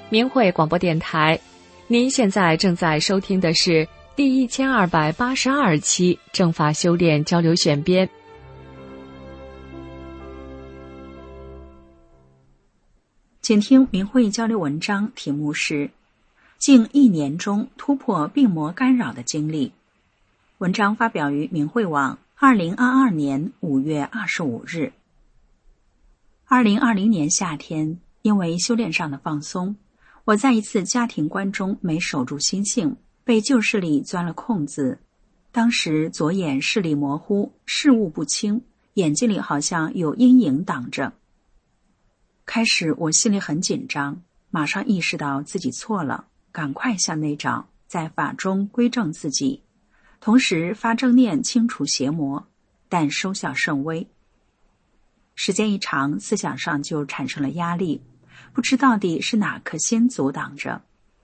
明慧广播电台，您现在正在收听的是第1282期正法修炼交流选编。 请听明慧交流文章，题目是近1年中突破病魔干扰的经历。文章发表于明慧网2022年5月25日。2020年夏天，因为修炼上的放松，我在一次家庭关中没守住心性，被旧势力钻了空子。当时左眼视力模糊，视物不清，眼睛里好像有阴影挡着。开始我心里很紧张，马上意识到自己错了，赶快向内找，在法中归正自己，同时发正念清除邪魔，但收效甚微。时间一长，思想上就产生了压力，不知到底是哪颗心阻挡着。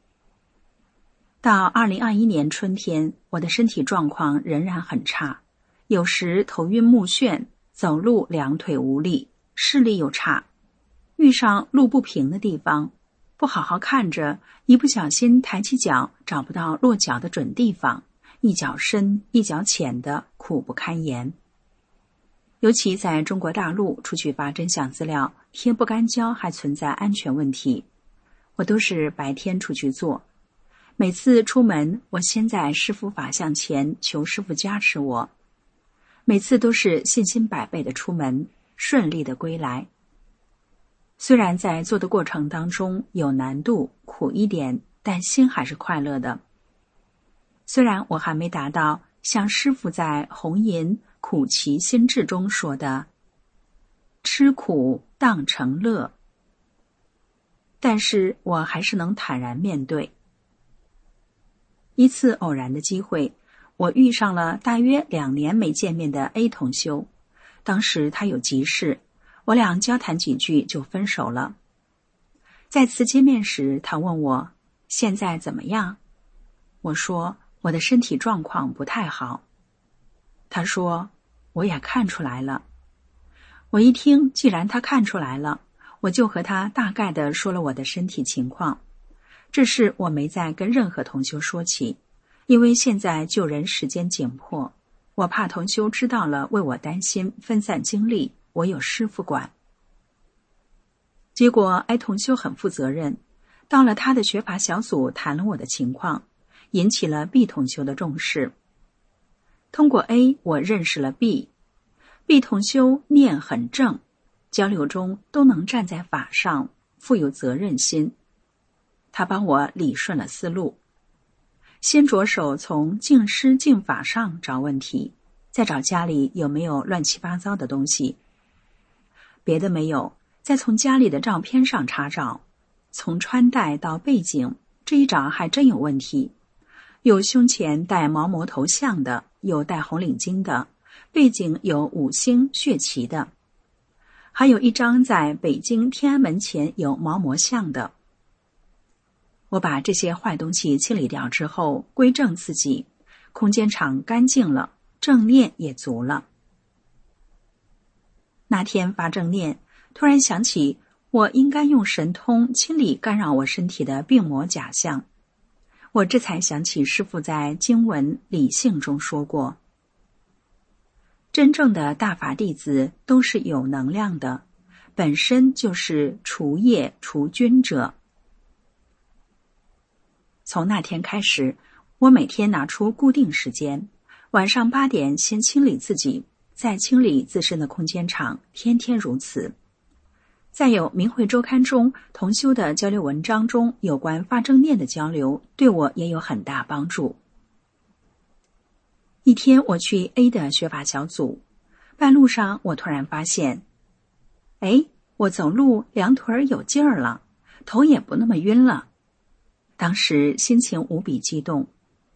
到2021年春天，我的身体状况仍然很差，有时头晕目眩，走路两腿无力，视力又差，遇上路不平的地方，不好好看着，一不小心抬起脚找不到落脚的准地方，一脚深一脚浅的，苦不堪言。尤其在中国大陆出去发真相资料，贴不干胶还存在安全问题，我都是白天出去做。每次出门，我先在师父法像前求师父加持我，每次都是信心100倍的出门，顺利的归来。虽然在做的过程当中有难度，苦一点，但心还是快乐的。虽然我还没达到像师父在红银苦其心志中说的吃苦当成乐，但是我还是能坦然面对。一次偶然的机会，我遇上了大约2年没见面的 A 同修，当时他有急事，我俩交谈几句就分手了。再次见面时，他问我现在怎么样？我说我的身体状况不太好。他说我也看出来了。我一听，既然他看出来了，我就和他大概的说了我的身体情况。这事我没再跟任何同修说起，因为现在救人时间紧迫，我怕同修知道了为我担心，分散精力，我有师父管。结果 A 同修很负责任，到了他的学法小组谈了我的情况，引起了 B 同修的重视。通过 A， 我认识了 B 同修念很正，交流中都能站在法上，富有责任心。他帮我理顺了思路，先着手从净师净法上找问题，再找家里有没有乱七八糟的东西。别的没有，再从家里的照片上查找，从穿戴到背景，这一找还真有问题。有胸前戴毛魔头像的，有戴红领巾的，背景有5星血旗的，还有一张在北京天安门前有毛魔像的。我把这些坏东西清理掉之后，归正自己，空间场干净了，正念也足了。那天发正念，突然想起我应该用神通清理干扰我身体的病魔假象。我这才想起师父在经文理性中说过，真正的大法弟子都是有能量的，本身就是除业除菌者。从那天开始，我每天拿出固定时间，晚上8点先清理自己，再清理自身的空间场，天天如此。再有明慧周刊中同修的交流文章中有关发正念的交流，对我也有很大帮助。一天我去 A 的学法小组，半路上我突然发现，我走路2腿有劲儿了，头也不那么晕了。当时心情无比激动。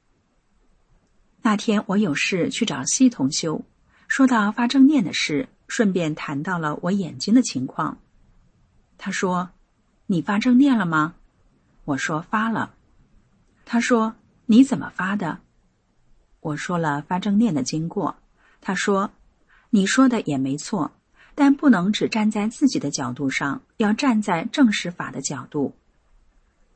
那天我有事去找 C 同修，说到发正念的事，顺便谈到了我眼睛的情况。他说，你发正念了吗？我说发了。他说，你怎么发的？我说了发正念的经过。他说，你说的也没错，但不能只站在自己的角度上，要站在正实法的角度。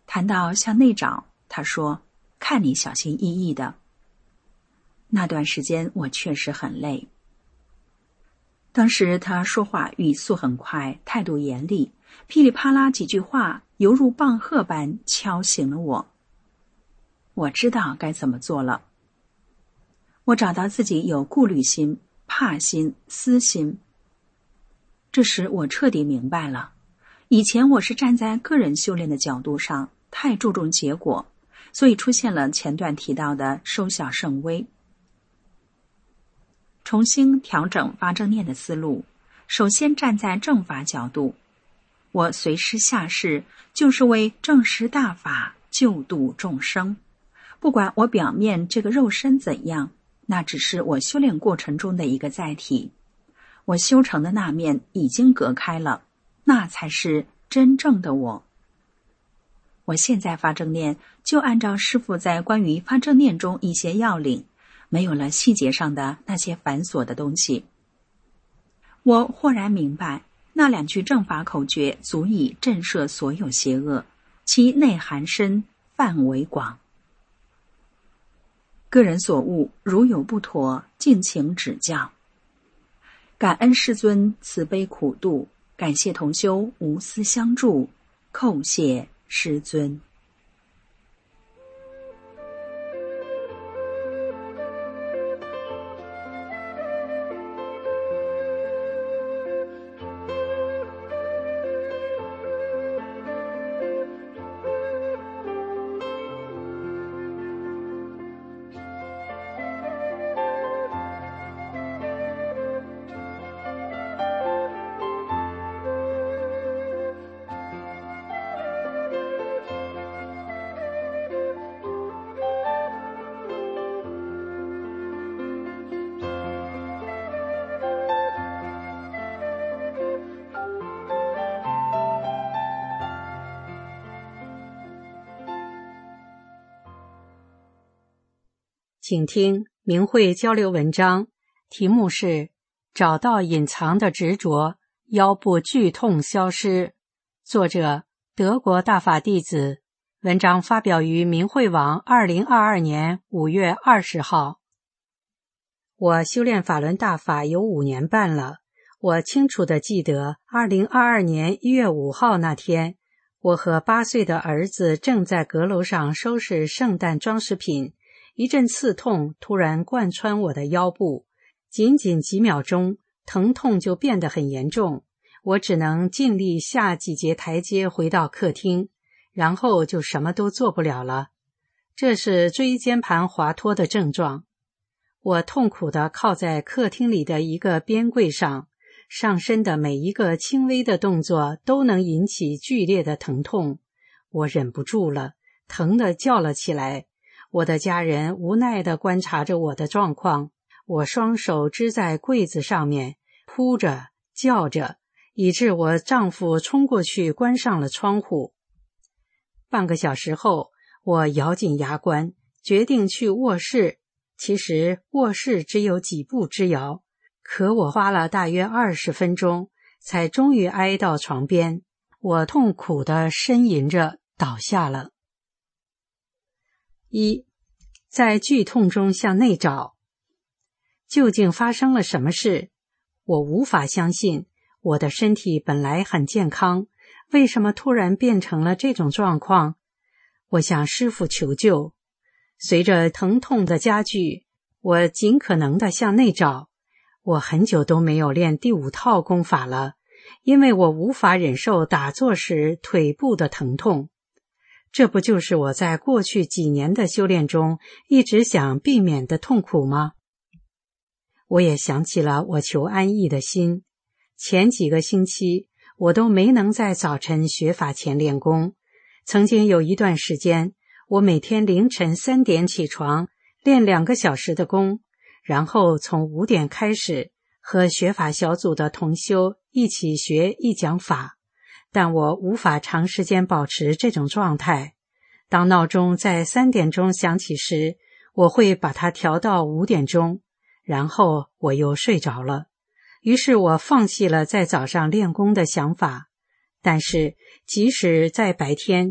谈到向内找，他说：“看你小心翼翼的。”那段时间我确实很累。当时他说话语速很快，态度严厉，噼里啪啦几句话犹如棒喝般敲醒了我。我知道该怎么做了。我找到自己有顾虑心、怕心、私心。这时我彻底明白了，以前我是站在个人修炼的角度上，太注重结果，所以出现了前段提到的收小胜微。重新调整发正念的思路，首先站在正法角度，我随师下世就是为正实大法救度众生。不管我表面这个肉身怎样，那只是我修炼过程中的一个载体。我修成的那面已经隔开了，那才是真正的我。我现在发正念，就按照师父在关于发正念中一些要领，没有了细节上的那些繁琐的东西。我豁然明白，那2句正法口诀足以震慑所有邪恶，其内涵深，范围广。个人所悟，如有不妥，敬请指教。感恩师尊慈悲苦度，感谢同修无私相助，叩谢师尊。 请听明慧交流文章，题目是找到隐藏的执着，腰部剧痛消失，作者德国大法弟子，文章发表于明慧网2022年5月20号。我修炼法轮大法有5年半了，我清楚地记得2022年1月5号那天，我和8岁的儿子正在阁楼上收拾圣诞装饰品，一阵刺痛突然贯穿我的腰部，仅仅几秒钟，疼痛就变得很严重，我只能尽力下几节台阶回到客厅，然后就什么都做不了了。这是椎间盘滑脱的症状。我痛苦地靠在客厅里的一个边柜上，上身的每一个轻微的动作都能引起剧烈的疼痛。我忍不住了，疼得叫了起来。我的家人无奈地观察着我的状况，我双手支在柜子上面，哭着叫着，以致我丈夫冲过去关上了窗户。半个小时后，我咬紧牙关，决定去卧室。其实卧室只有几步之遥，可我花了大约20分钟，才终于挨到床边。我痛苦地呻吟着倒下了。1. 在剧痛中向内找，究竟发生了什么事？我无法相信，我的身体本来很健康，为什么突然变成了这种状况？我向师父求救。随着疼痛的加剧，我尽可能地向内找。我很久都没有练第5套功法了，因为我无法忍受打坐时腿部的疼痛。这不就是我在过去几年的修炼中一直想避免的痛苦吗？我也想起了我求安逸的心。前几个星期，我都没能在早晨学法前练功。曾经有一段时间，我每天凌晨3点起床，练2个小时的功，然后从5点开始和学法小组的同修一起学一讲法。但我无法长时间保持这种状态。当闹钟在3点钟响起时，我会把它调到5点钟，然后我又睡着了。于是我放弃了在早上练功的想法。但是即使在白天，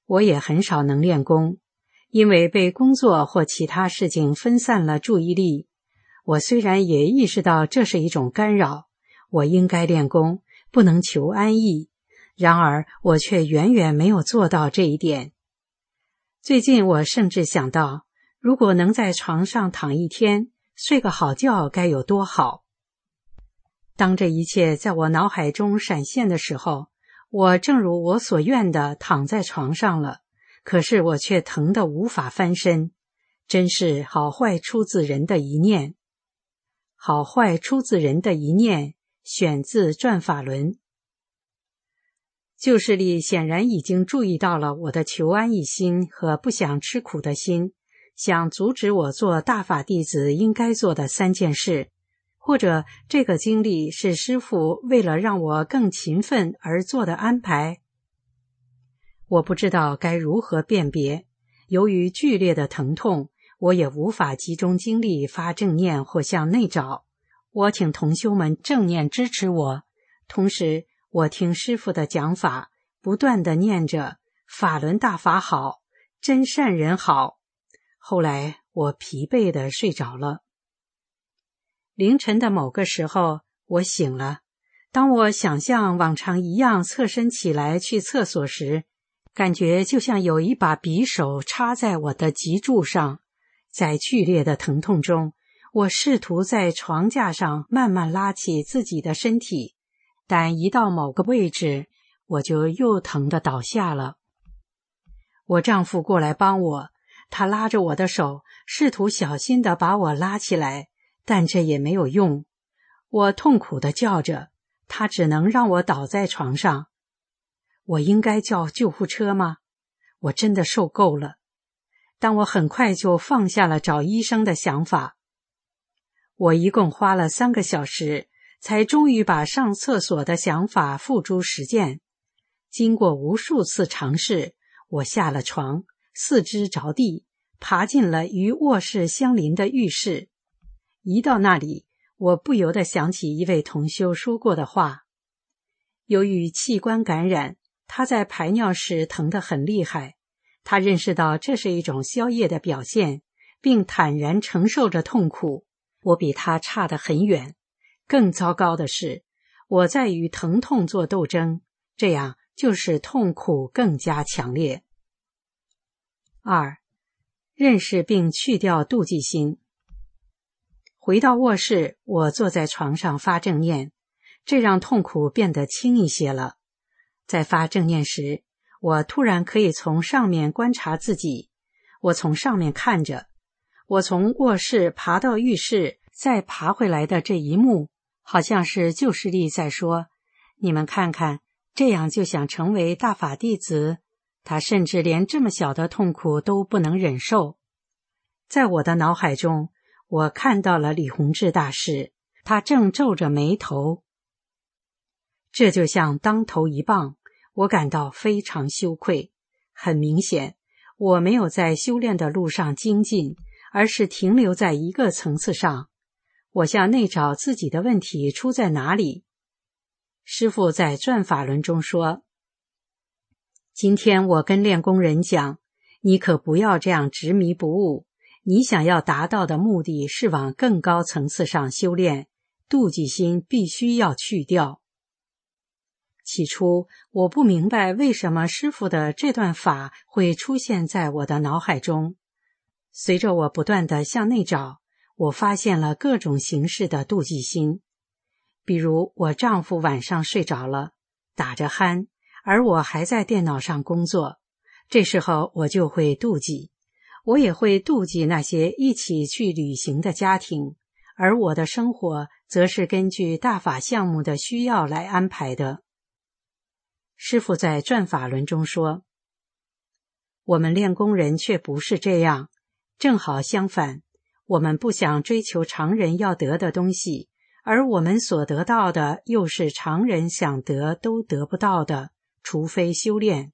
我也很少能练功，因为被工作或其他事情分散了注意力。我虽然也意识到这是一种干扰，我应该练功，不能求安逸，然而我却远远没有做到这一点。最近我甚至想到，如果能在床上躺一天，睡个好觉该有多好。当这一切在我脑海中闪现的时候，我正如我所愿地躺在床上了，可是我却疼得无法翻身，真是好坏出自人的一念。好坏出自人的一念，选自《转法轮》。旧势力显然已经注意到了我的求安逸心和不想吃苦的心，想阻止我做大法弟子应该做的3件事，或者这个经历是师父为了让我更勤奋而做的安排。我不知道该如何辨别，由于剧烈的疼痛，我也无法集中精力发正念或向内找。我请同修们正念支持我，同时我听师父的讲法，不断地念着法轮大法好，真善人好。后来我疲惫地睡着了。凌晨的某个时候，我醒了。当我想像往常一样侧身起来去厕所时，感觉就像有一把匕首插在我的脊柱上。在剧烈的疼痛中，我试图在床架上慢慢拉起自己的身体，但一到某个位置，我就又疼得倒下了。我丈夫过来帮我，他拉着我的手，试图小心地把我拉起来，但这也没有用。我痛苦地叫着，他只能让我倒在床上。我应该叫救护车吗？我真的受够了。但我很快就放下了找医生的想法。我一共花了3个小时，才终于把上厕所的想法付诸实践。经过无数次尝试，我下了床，四肢着地，爬进了与卧室相邻的浴室。一到那里，我不由得想起一位同修说过的话。由于器官感染，他在排尿时疼得很厉害。他认识到这是一种宵夜的表现，并坦然承受着痛苦。我比他差得很远。更糟糕的是，我在与疼痛做斗争，这样就使痛苦更加强烈。2. 认识并去掉妒忌心。回到卧室，我坐在床上发正念，这让痛苦变得轻一些了。在发正念时，我突然可以从上面观察自己。我从上面看着，我从卧室爬到浴室，再爬回来的这一幕，好像是旧势力在说：你们看看，这样就想成为大法弟子？他甚至连这么小的痛苦都不能忍受。在我的脑海中，我看到了李洪志大师，他正皱着眉头。这就像当头一棒，我感到非常羞愧。很明显，我没有在修炼的路上精进，而是停留在一个层次上。我向内找自己的问题出在哪里。师父在《转法轮》中说，今天我跟练功人讲，你可不要这样执迷不悟，你想要达到的目的是往更高层次上修炼，妒忌心必须要去掉。起初我不明白为什么师父的这段法会出现在我的脑海中。随着我不断地向内找，我发现了各种形式的妒忌心。比如我丈夫晚上睡着了，打着鼾，而我还在电脑上工作，这时候我就会妒忌。我也会妒忌那些一起去旅行的家庭，而我的生活则是根据大法项目的需要来安排的。师父在《转法轮》中说，我们练功人却不是这样，正好相反，我们不想追求常人要得的东西，而我们所得到的又是常人想得都得不到的，除非修炼。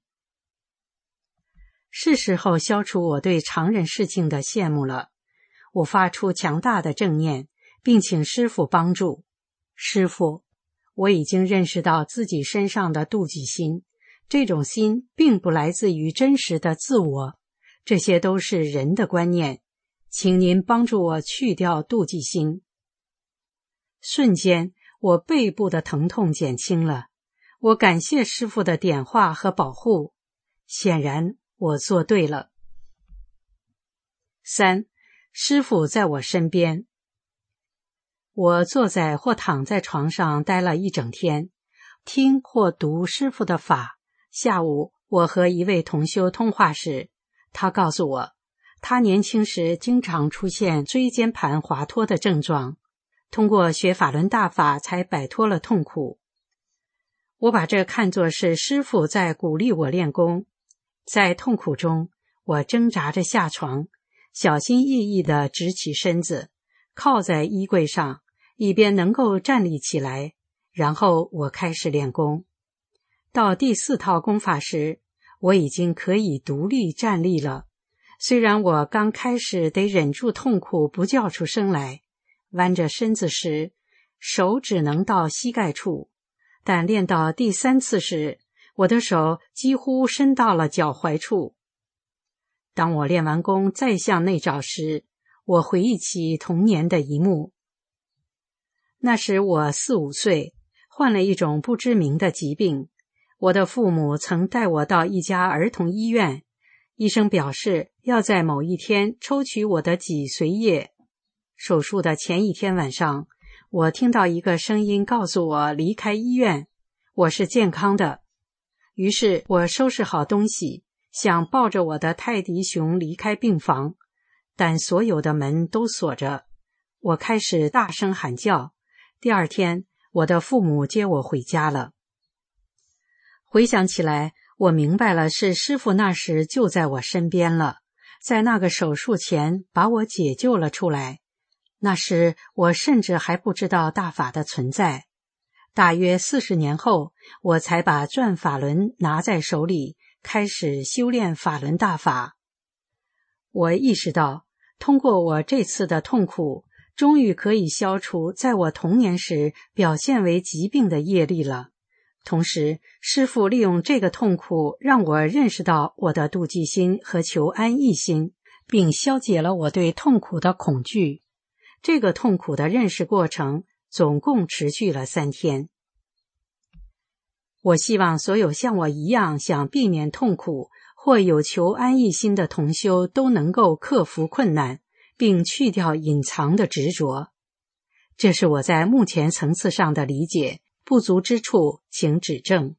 是时候消除我对常人事情的羡慕了。我发出强大的正念，并请师父帮助。师父，我已经认识到自己身上的妒忌心， 这种心并不来自于真实的自我，这些都是人的观念，请您帮助我去掉妒忌心。瞬间，我背部的疼痛减轻了，我感谢师父的点化和保护，显然我做对了。3. 师父在我身边。我坐在或躺在床上待了一整天，听或读师父的法。下午，我和一位同修通话时，他告诉我，他年轻时经常出现椎间盘滑脱的症状，通过学法轮大法才摆脱了痛苦。我把这看作是师父在鼓励我练功。在痛苦中，我挣扎着下床，小心翼翼地直起身子，靠在衣柜上，以便能够站立起来，然后我开始练功。到第4套功法时，我已经可以独立站立了。虽然我刚开始得忍住痛苦不叫出声来，弯着身子时，手只能到膝盖处，但练到第3次时，我的手几乎伸到了脚踝处。当我练完功再向内找时，我回忆起童年的一幕。那时我4、5岁，患了一种不知名的疾病。我的父母曾带我到一家儿童医院，医生表示要在某一天抽取我的脊髓液。手术的前一天晚上，我听到一个声音告诉我离开医院，我是健康的。于是我收拾好东西，想抱着我的泰迪熊离开病房，但所有的门都锁着。我开始大声喊叫。第2天，我的父母接我回家了。回想起来，我明白了，是师父那时就在我身边了，在那个手术前把我解救了出来。那时我甚至还不知道大法的存在。大约40年后，我才把转法轮拿在手里，开始修炼法轮大法。我意识到，通过我这次的痛苦，终于可以消除在我童年时表现为疾病的业力了。同时，师父利用这个痛苦让我认识到我的妒忌心和求安逸心，并消解了我对痛苦的恐惧。这个痛苦的认识过程总共持续了3天。我希望所有像我一样想避免痛苦或有求安逸心的同修都能够克服困难，并去掉隐藏的执着。这是我在目前层次上的理解，不足之处请指正。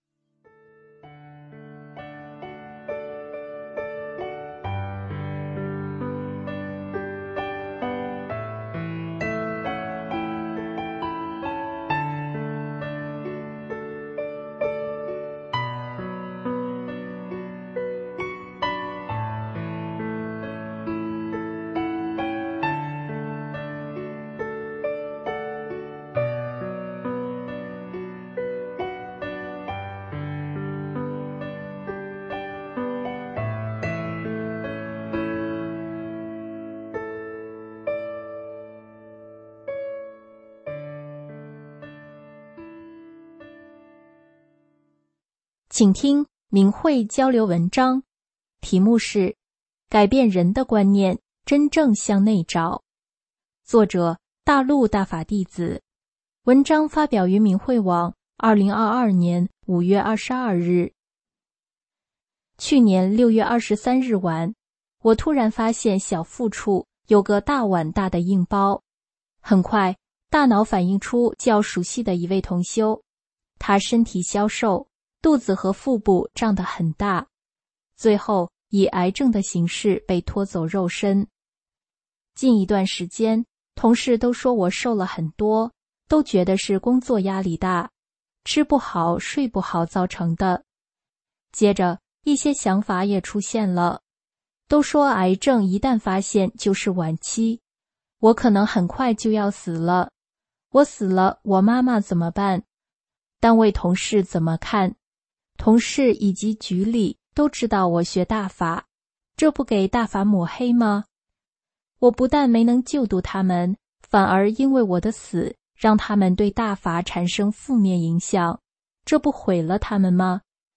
请听明慧交流文章，题目是改变人的观念，真正向内找。作者大陆大法弟子。文章发表于明慧网2022年5月22日。去年6月23日晚，我突然发现小腹处有个大碗大的硬包。很快，大脑反映出较熟悉的一位同修，他身体消瘦，肚子和腹部胀得很大，最后以癌症的形式被拖走肉身。近一段时间，同事都说我瘦了很多，都觉得是工作压力大，吃不好睡不好造成的。接着一些想法也出现了，都说癌症一旦发现就是晚期，我可能很快就要死了。我死了，我妈妈怎么办？单位同事怎么看？同事以及局里都知道我学大法，这不给大法抹黑吗？我不但没能救度他们，反而因为我的死，让他们对大法产生负面影响，这不毁了他们吗？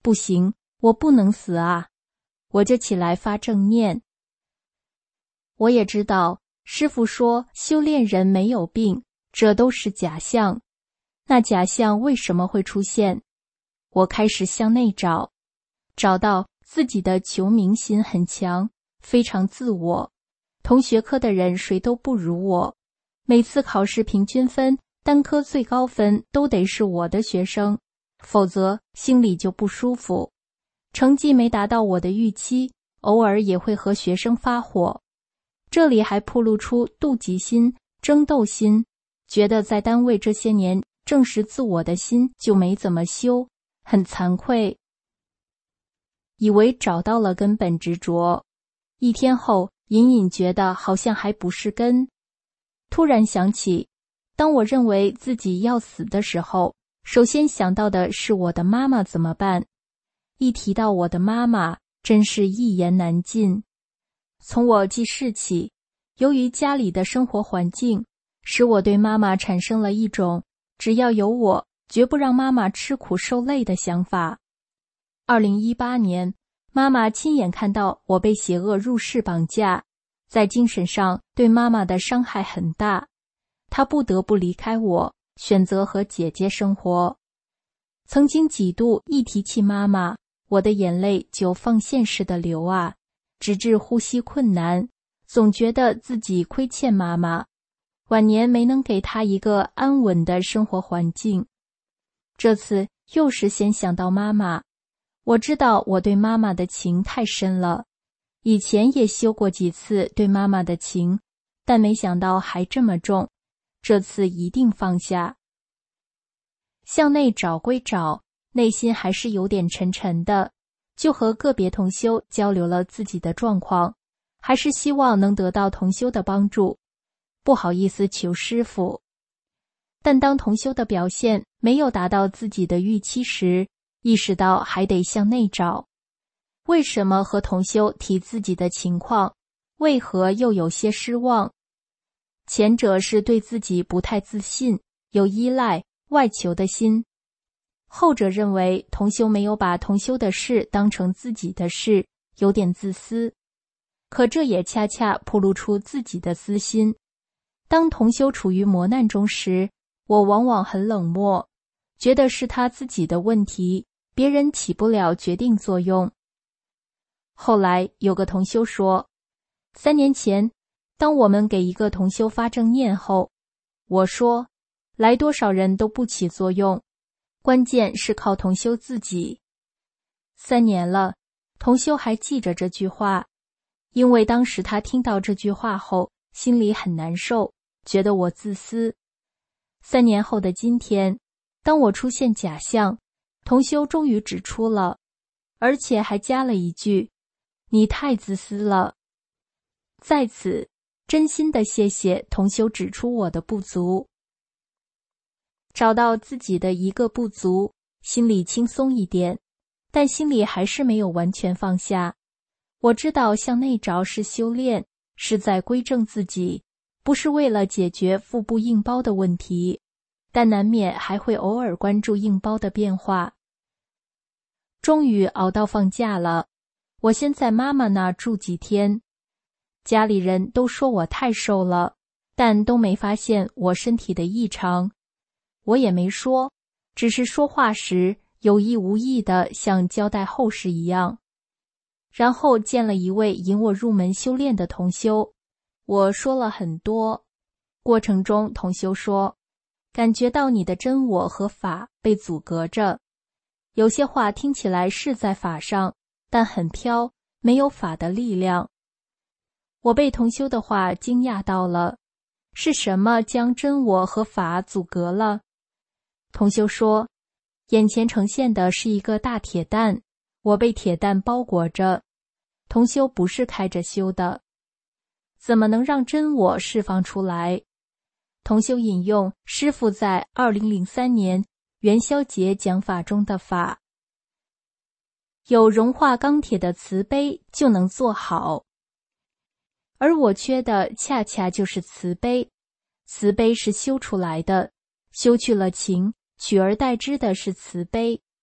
不行，我不能死啊！我就起来发正念。我也知道，师父说修炼人没有病，这都是假象。那假象为什么会出现？我开始向内找，找到自己的求名心很强，非常自我。同学科的人谁都不如我，每次考试平均分，单科最高分都得是我的学生，否则心里就不舒服。成绩没达到我的预期，偶尔也会和学生发火。这里还暴露出妒忌心、争斗心，觉得在单位这些年证实自我的心就没怎么修，很惭愧。以为找到了根本执着，一天后隐隐觉得好像还不是根。突然想起，当我认为自己要死的时候，首先想到的是我的妈妈怎么办。一提到我的妈妈，真是一言难尽。从我记事起，由于家里的生活环境，使我对妈妈产生了一种只要有我，绝不让妈妈吃苦受累的想法。2018年，妈妈亲眼看到我被邪恶入室绑架，在精神上对妈妈的伤害很大，她不得不离开我，选择和姐姐生活。曾经几度一提起妈妈，我的眼泪就放线似的流啊，直至呼吸困难，总觉得自己亏欠妈妈，晚年没能给她一个安稳的生活环境。这次又是先想到妈妈，我知道我对妈妈的情太深了，以前也修过几次对妈妈的情，但没想到还这么重，这次一定放下。向内找归找，内心还是有点沉沉的，就和个别同修交流了自己的状况，还是希望能得到同修的帮助，不好意思求师父。但当同修的表现没有达到自己的预期时，意识到还得向内找。为什么和同修提自己的情况，为何又有些失望？前者是对自己不太自信，有依赖、外求的心；后者认为同修没有把同修的事当成自己的事，有点自私。可这也恰恰暴露出自己的私心。当同修处于磨难中时，我往往很冷漠，觉得是他自己的问题，别人起不了决定作用。后来有个同修说，3年前，当我们给一个同修发正念后，我说，来多少人都不起作用，关键是靠同修自己。3年了，同修还记着这句话，因为当时他听到这句话后，心里很难受，觉得我自私。3年后的今天，当我出现假象，同修终于指出了，而且还加了一句，你太自私了。在此，真心的谢谢同修指出我的不足。找到自己的一个不足，心里轻松一点，但心里还是没有完全放下。我知道向内找是修炼，是在归正自己，不是为了解决腹部硬包的问题，但难免还会偶尔关注硬包的变化。终于熬到放假了，我先在妈妈那住几天。家里人都说我太瘦了，但都没发现我身体的异常。我也没说，只是说话时有意无意的像交代后事一样。然后见了一位引我入门修炼的同修，我说了很多。过程中同修说，感觉到你的真我和法被阻隔着，有些话听起来是在法上，但很飘，没有法的力量。我被同修的话惊讶到了，是什么将真我和法阻隔了？同修说，眼前呈现的是一个大铁蛋，我被铁蛋包裹着。同修不是开着修的，怎么能让真我释放出来？同修引用师父在2003年元宵节讲法中的法，有融化钢铁的慈悲就能做好。而我缺的恰恰就是慈悲，慈悲是修出来的，修去了情，取而代之的是慈悲，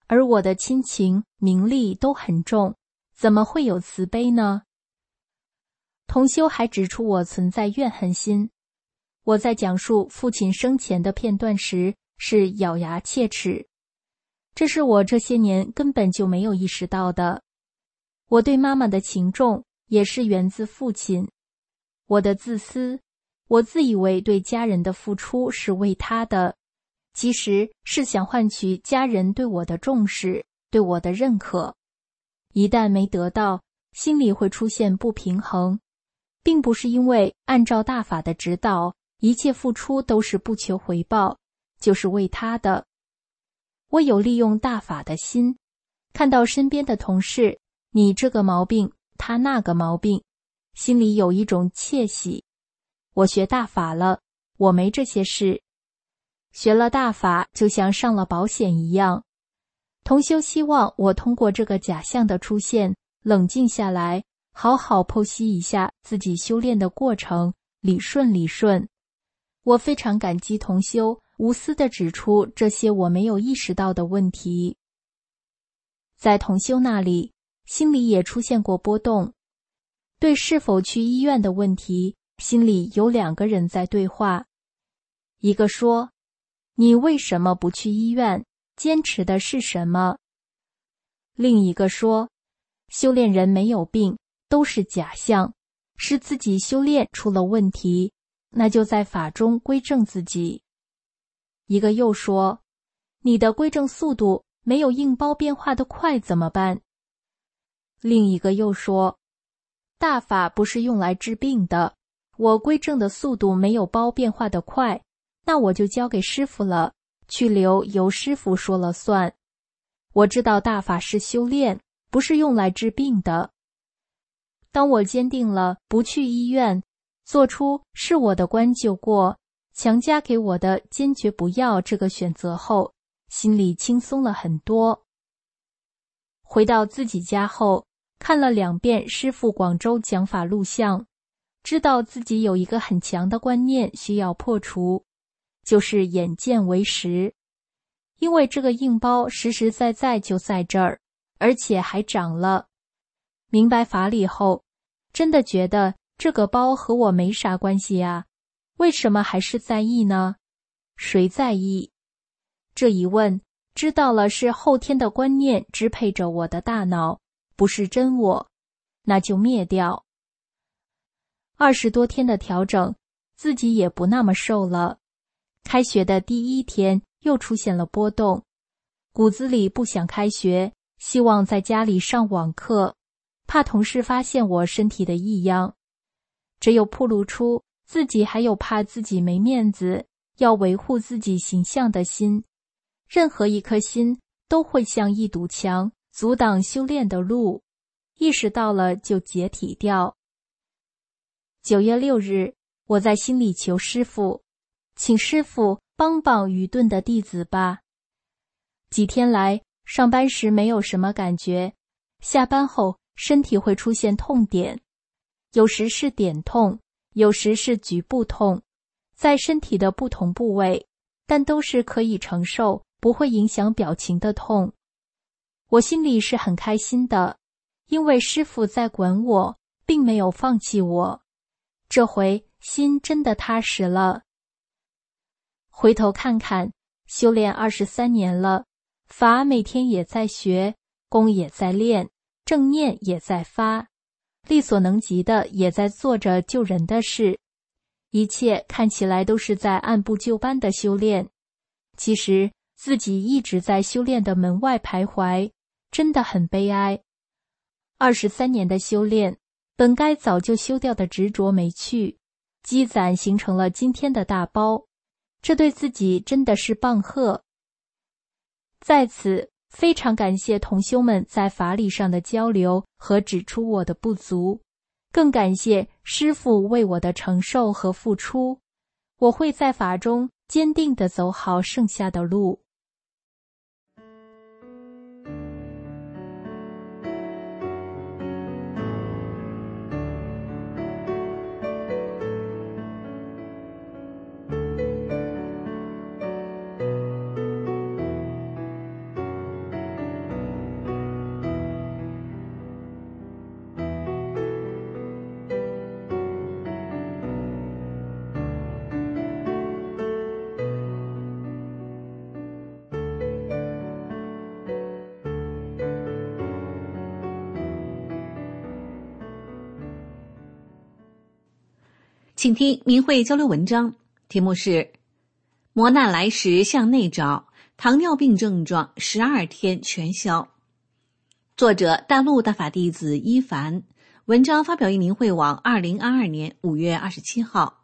而我的亲情、名利都很重，怎么会有慈悲呢？同修还指出我存在怨恨心。我在讲述父亲生前的片段时是咬牙切齿，这是我这些年根本就没有意识到的。我对妈妈的情重也是源自父亲。我的自私，我自以为对家人的付出是为他的，其实是想换取家人对我的重视，对我的认可。一旦没得到，心里会出现不平衡，并不是因为按照大法的指导，一切付出都是不求回报，就是为他的。我有利用大法的心，看到身边的同事，你这个毛病，他那个毛病，心里有一种窃喜。我学大法了，我没这些事。学了大法就像上了保险一样。同修希望我通过这个假象的出现，冷静下来，好好剖析一下自己修炼的过程，理顺理顺。我非常感激同修无私地指出这些我没有意识到的问题。在同修那里，心里也出现过波动。对是否去医院的问题，心里有2个人在对话。一个说，你为什么不去医院？坚持的是什么？另一个说，修炼人没有病，都是假象，是自己修炼出了问题，那就在法中归正自己。一个又说，你的归正速度没有应包变化的快怎么办？另一个又说，大法不是用来治病的，我归正的速度没有包变化的快，那我就交给师父了，去留由师父说了算。我知道大法是修炼，不是用来治病的。当我坚定了不去医院，做出是我的关就过，强加给我的坚决不要这个选择后，心里轻松了很多。回到自己家后，看了2遍师父广州讲法录像，知道自己有一个很强的观念需要破除，就是眼见为实。因为这个硬包实实在在就在这儿，而且还长了。明白法理后，真的觉得这个包和我没啥关系啊，为什么还是在意呢？谁在意？这一问，知道了是后天的观念支配着我的大脑，不是真我，那就灭掉。20多天的调整，自己也不那么瘦了。开学的第1天又出现了波动，骨子里不想开学，希望在家里上网课，怕同事发现我身体的异样。只有暴露出自己还有怕自己没面子，要维护自己形象的心。任何一颗心都会像一堵墙，阻挡修炼的路。意识到了就解体掉。9月6日，我在心里求师父，请师父帮帮愚钝的弟子吧。几天来，上班时没有什么感觉，下班后身体会出现痛点，有时是点痛，有时是局部痛，在身体的不同部位，但都是可以承受，不会影响表情的痛。我心里是很开心的，因为师父在管我，并没有放弃我。这回心真的踏实了。回头看看，修炼23年了，法每天也在学，功也在练，正念也在发，力所能及的也在做着救人的事。一切看起来都是在按部就班的修炼，其实自己一直在修炼的门外徘徊，真的很悲哀。23年的修炼，本该早就修掉的执着没去，积攒形成了今天的大包，这对自己真的是棒喝。在此非常感谢同修们在法理上的交流和指出我的不足，更感谢师父为我的承受和付出，我会在法中坚定地走好剩下的路。 请听明慧交流文章，题目是磨难来时向内找，糖尿病症状12天全消。作者大陆大法弟子一凡，文章发表于明慧网2022年5月27号。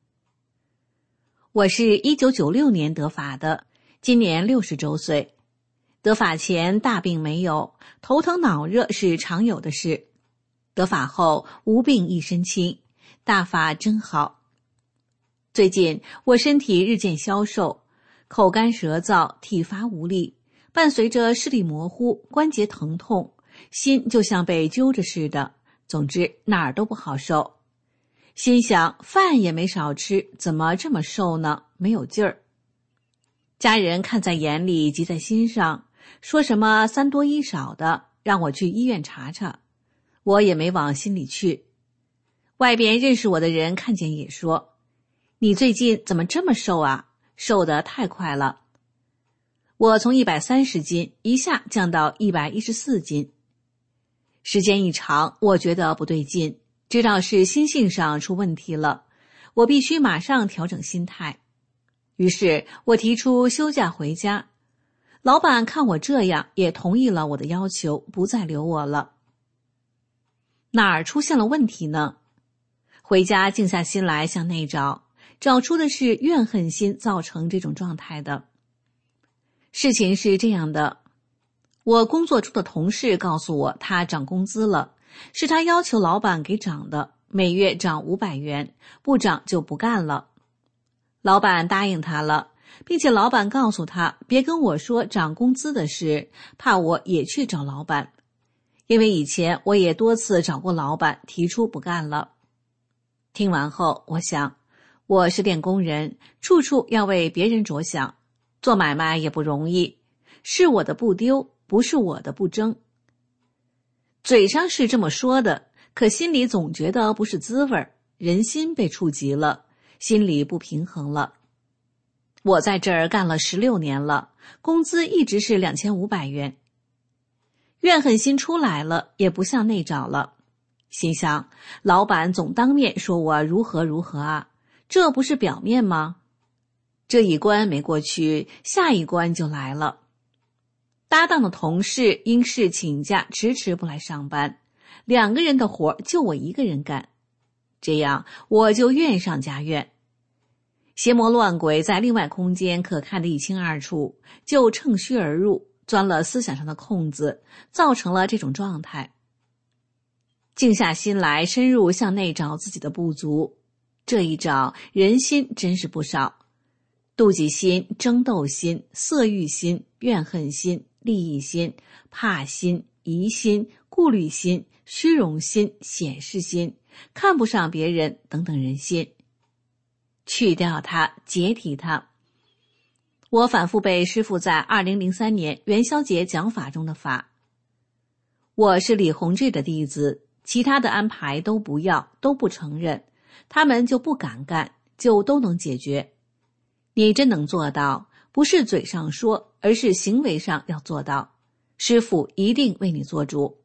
我是1996年得法的，今年60周岁。得法前大病没有，头疼脑热是常有的事。得法后无病一身轻，大法真好。最近我身体日渐消瘦，口干舌燥，体乏无力，伴随着视力模糊，关节疼痛，心就像被揪着似的，总之哪儿都不好受。心想饭也没少吃，怎么这么瘦呢？没有劲儿。家人看在眼里，急在心上，说什么3多1少的，让我去医院查查。我也没往心里去。外边认识我的人看见也说，你最近怎么这么瘦啊？瘦得太快了。我从130斤一下降到114斤。时间一长，我觉得不对劲，知道是心性上出问题了，我必须马上调整心态。于是我提出休假回家，老板看我这样也同意了我的要求，不再留我了。哪儿出现了问题呢？回家静下心来向内找，找出的是怨恨心造成这种状态的。事情是这样的，我工作中的同事告诉我他涨工资了，是他要求老板给涨的，每月涨500元，不涨就不干了。老板答应他了，并且老板告诉他别跟我说涨工资的事，怕我也去找老板。因为以前我也多次找过老板，提出不干了。听完后我想，我是练功人，处处要为别人着想，做买卖也不容易，是我的不丢，不是我的不争。嘴上是这么说的，可心里总觉得不是滋味，人心被触及了，心里不平衡了。我在这儿干了16年了，工资一直是2500元。怨恨心出来了，也不向内找了。心想，老板总当面说我如何如何啊，这不是表面吗？这一关没过去，下一关就来了。搭档的同事因事请假，迟迟不来上班，2个人的活就我一个人干，这样我就怨上加怨。邪魔乱鬼在另外空间可看得一清二楚，就趁虚而入，钻了思想上的空子，造成了这种状态。静下心来，深入向内找自己的不足，这一找，人心真是不少。妒忌心、争斗心、色欲心、怨恨心、利益心、怕心、疑心、顾虑心、虚荣心、显示心、看不上别人等等人心。去掉它，解体它。我反复被师父在2003年元宵节讲法中的法。我是李洪志的弟子，其他的安排都不要，都不承认，他们就不敢干，就都能解决。你真能做到，不是嘴上说，而是行为上要做到，师父一定为你做主。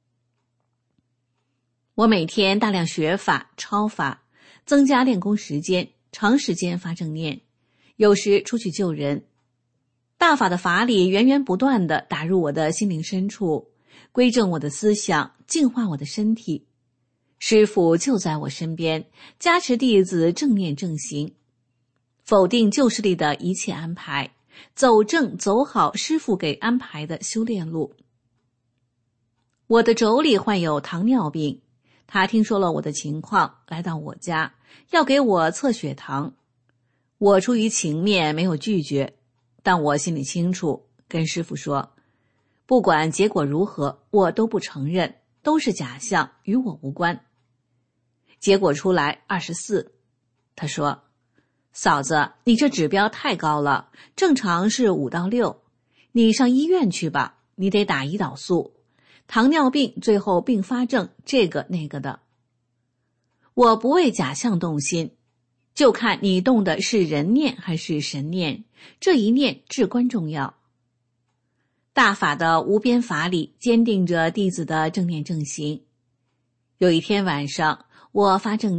我每天大量学法、抄法，增加练功时间，长时间发正念，有时出去救人。大法的法理源源不断地打入我的心灵深处，归正我的思想，净化我的身体。师父就在我身边，加持弟子正念正行，否定旧势力的一切安排，走正走好师父给安排的修炼路。我的妯娌患有糖尿病，他听说了我的情况，来到我家，要给我测血糖。我出于情面没有拒绝，但我心里清楚，跟师父说，不管结果如何，我都不承认，都是假象，与我无关。结果出来24，他说，嫂子，你这指标太高了，正常是5到6，你上医院去吧，你得打胰岛素，糖尿病最后并发症这个那个的。我不为假象动心，就看你动的是人念还是神念，这一念至关重要。大法的无边法理坚定着弟子的正念正行。有一天晚上，我发正念，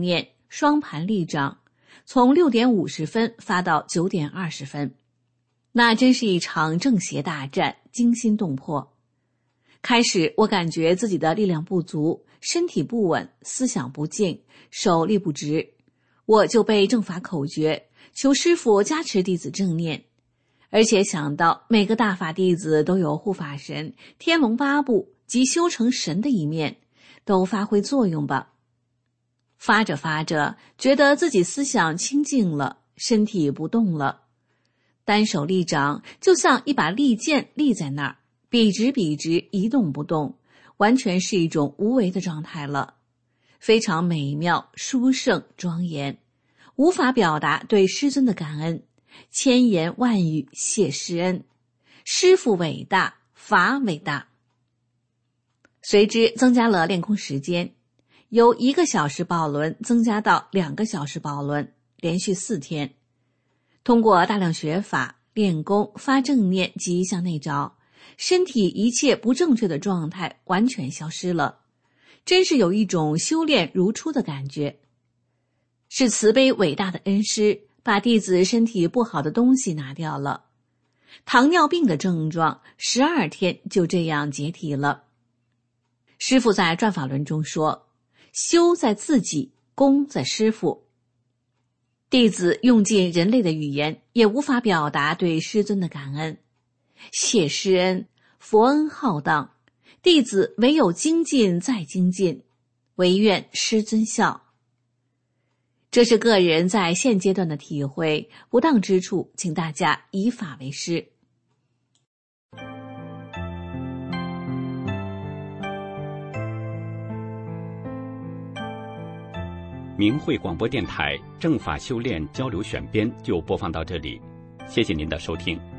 双盘立掌，从6点50分发到9点20分。那真是一场正邪大战，惊心动魄。开始我感觉自己的力量不足，身体不稳，思想不静，手力不直，我就背正法口诀，求师父加持弟子正念，而且想到每个大法弟子都有护法神、天龙八部及修成神的一面，都发挥作用吧。发着发着，觉得自己思想清净了，身体不动了，单手立掌就像一把利剑立在那儿，笔直笔直，一动不动，完全是一种无为的状态了，非常美妙、殊胜、庄严，无法表达对师尊的感恩，千言万语谢师恩。师父伟大，法伟大。随之增加了练功时间，由1个小时抱轮增加到2个小时抱轮，连续4天。通过大量学法、练功、发正念及向内找，身体一切不正确的状态完全消失了，真是有一种修炼如初的感觉。是慈悲伟大的恩师把弟子身体不好的东西拿掉了，糖尿病的症状12天就这样解体了。师父在转法轮中说，修在自己，功在师父。弟子用尽人类的语言也无法表达对师尊的感恩，谢师恩，佛恩浩荡，弟子唯有精进再精进，唯愿师尊笑。这是个人在现阶段的体会，不当之处请大家以法为师。 明慧广播电台正法修炼交流选编就播放到这里，谢谢您的收听。